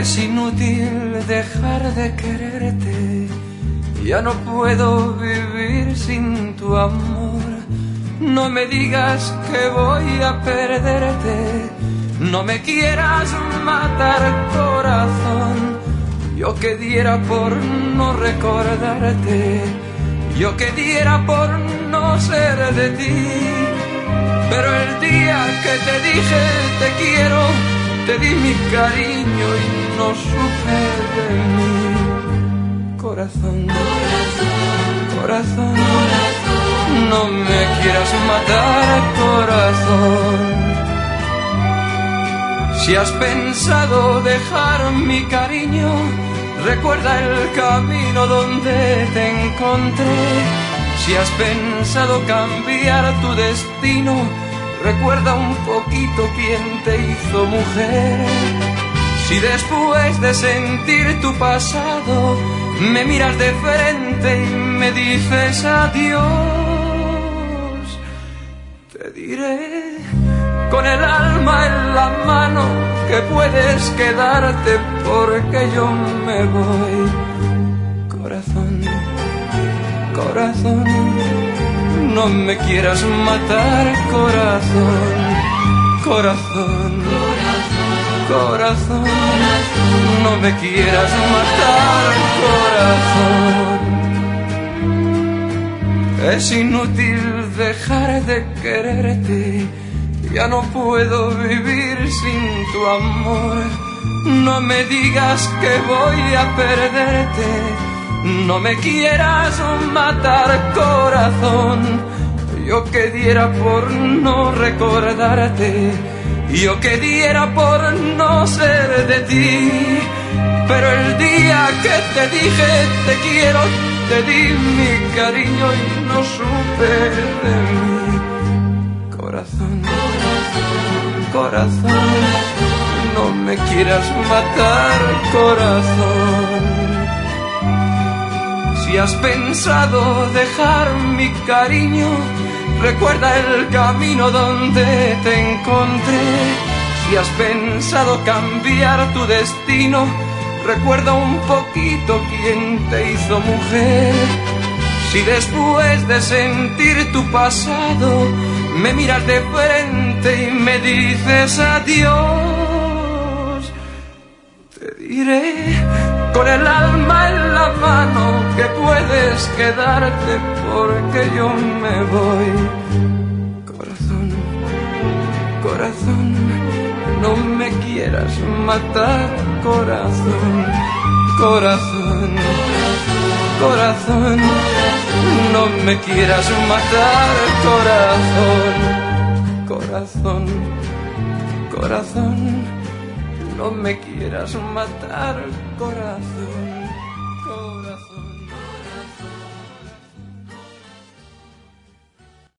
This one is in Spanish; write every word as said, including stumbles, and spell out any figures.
Es inútil dejar de quererte, ya no puedo vivir sin tu amor. No me digas que voy a perderte, no me quieras matar, corazón. Yo que diera por no recordarte, yo que diera por no ser de ti. Pero el día que te dije te quiero, te di mi cariño y no supe de mí. Corazón, corazón, corazón, no me quieras matar, corazón. Si has pensado dejar mi cariño, recuerda el camino donde te encontré. Si has pensado cambiar tu destino, recuerda un poquito quién te hizo mujer. Si después de sentir tu pasado me miras de frente y me dices adiós, te diré con el alma en la mano que puedes quedarte porque yo me voy. Corazón, corazón, no me quieras matar, corazón, corazón, corazón, no me quieras matar, corazón. Es inútil dejar de quererte, ya no puedo vivir sin tu amor. No me digas que voy a perderte, no me quieras matar, corazón. Yo que diera por no recordarte, yo que diera por no ser de ti. Pero el día que te dije te quiero, te di mi cariño y no supe de mí. Corazón, corazón, no me quieras matar, corazón. Si has pensado dejar mi cariño, recuerda el camino donde te encontré. Si has pensado cambiar tu destino, recuerda un poquito quién te hizo mujer. Si después de sentir tu pasado me miras de frente y me dices adiós, te diré con el alma en la mano que puedes quedarte porque yo me voy. Corazón, corazón, no me quieras matar, corazón, corazón, corazón, no me quieras matar, corazón, corazón, corazón, no me quieras matar, corazón.